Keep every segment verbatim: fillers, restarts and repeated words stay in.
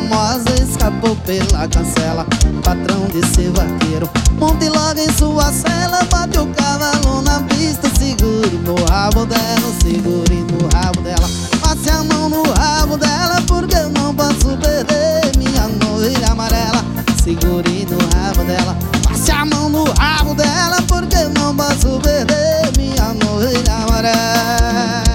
famosa escapou pela cancela. Patrão de ser vaqueiro, monte logo em sua cela. Bote o cavalo na pista, segure no rabo dela, segure no rabo dela. Passe a mão no rabo dela, porque eu não posso perder minha novilha amarela. Segure no rabo dela, passe a mão no rabo dela, porque eu não posso perder minha novilha amarela.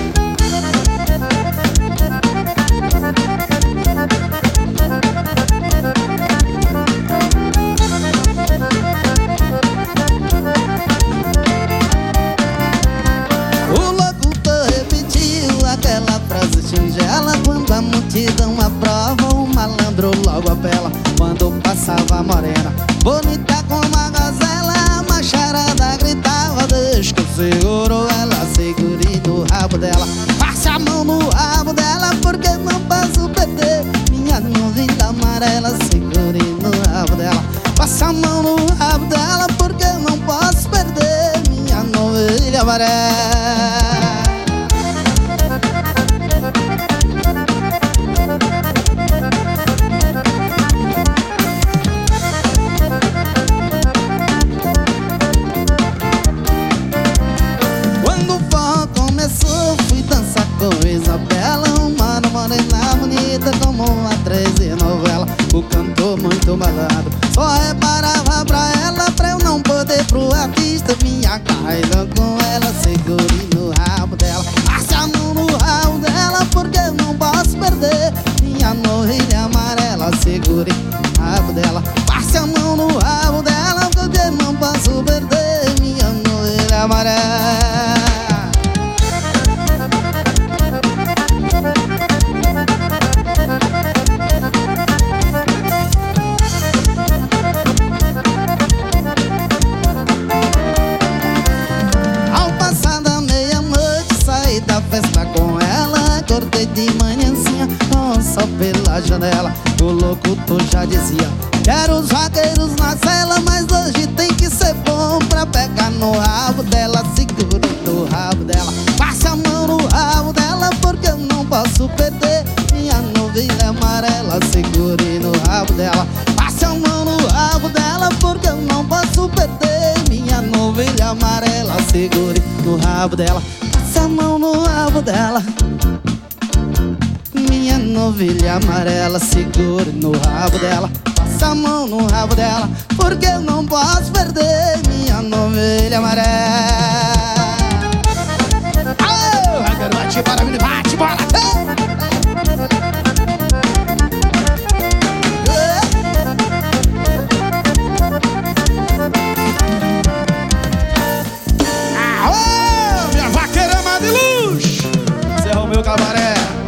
Singela, quando a multidão aprova, o malandro logo apela. Quando passava a morena, bonita como a gazela, a macharada gritava: deixa que eu seguro ela, segure no rabo dela. Passe a mão no rabo dela, porque não posso perder minha novilha amarela. Segure no rabo dela, passe a mão no rabo dela, porque não posso perder minha novilha amarela. Fui dançar com Isabela, uma morena bonita como uma atriz de novela. O cantor muito malado só reparava pra ela, pra eu não poder pro artista. Minha carreira com ela, segure no rabo dela, passe a mão no rabo dela, porque eu não posso perder minha novilha amarela. Segure no rabo dela, passe a mão no rabo dela, porque eu não posso perder minha novilha amarela. Festa com ela, acordei de manhãzinha com o sol pela janela. O locutor já dizia: quero os vaqueiros na cela, mas hoje tem que ser bom pra pegar no rabo dela. Segure no rabo dela, passe a mão no rabo dela, porque eu não posso perder minha novilha amarela. Segure no rabo dela, passe a mão no rabo dela, porque eu não posso perder minha novilha amarela. Segure no rabo dela, passe a mão no rabo dela, minha novilha amarela. Segure no rabo dela, passa a mão no rabo dela, porque eu não posso perder minha novilha amarela. Oh, bate, bora, menino, bate, bora! Meu cabaré.